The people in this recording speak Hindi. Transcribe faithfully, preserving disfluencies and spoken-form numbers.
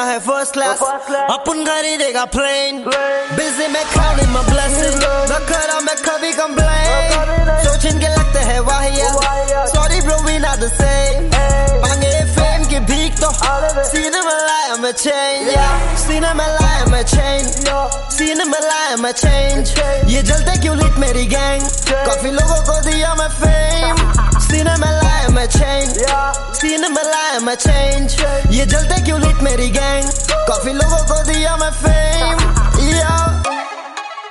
है फर्स्ट क्लास, अपन खरीदेगा प्लेन, बिजी में counting my blessings, न करा मैं कभी complain, सोच इनके लगते हैं वाहिया, sorry bro we not the same, मांगे फेम की भीख तो सीने में लाया मैं change, सीने में लाया मैं change, सीने में लाया मैं change, ये जलते क्यों lit मेरी gang, काफी लोगों को दिया मैं fame, सीने में लाया मैं change, सीने में लाया मैं change, ये जलते क्यों lit मेरी gang, काफी लोगों को दिया मैं fame.